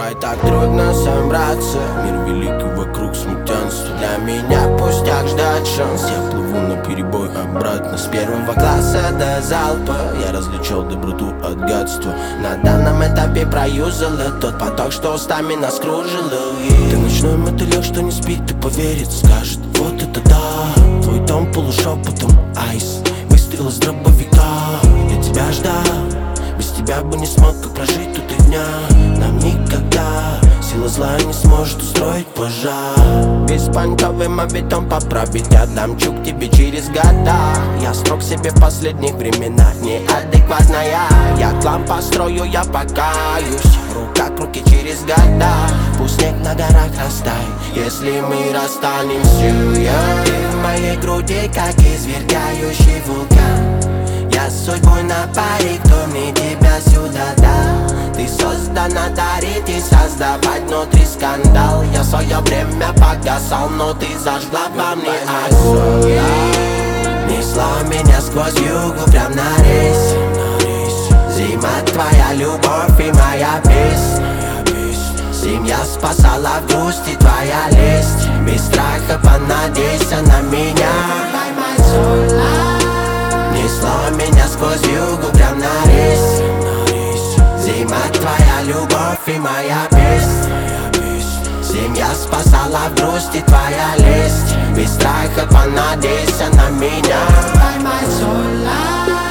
Бывает так трудно собраться. Мир великий, вокруг смутьянство. Для меня пустяк ждать шанс. Я плыву на перебой обратно. С первого класса до залпа я различал доброту от гадства. На данном этапе проюзала тот поток, что устами нас кружила. Ты ночной мотылек, что не спит и поверит, скажет: вот это да. Твой тон полушепотом айс, выстрел из дробовика. Я тебя ждал, без тебя бы не смог как прожить тут и дня. Нам никогда сила зла не сможет устроить пожар. Беспонтовым обетом поправить я дамчук тебе через года. Я строг себе в последних временах неадекватная. Я клан построю, я покаюсь. Рука к руке через года. Пусть снег на горах растает, если мы расстанемся. Ты в моей груди, как извергающий вулкан. Я с судьбой на паре, кто мне тебя сюда дал? Ты создана дарить и создавать внутри скандал. Я в свое время погасал, но ты зажгла во мне огонь. Несла меня сквозь югу прям на рейс. Зима, твоя любовь и моя песня. Семья спасала в грусти, твоя лесть. Без страха понадейся на меня. Несла меня сквозь югу прям на рейс. Зима, твоя любовь и моя песня. Семья спасала в грусти, твоя лесть. Без страха понадейся на меня. Поймай соль.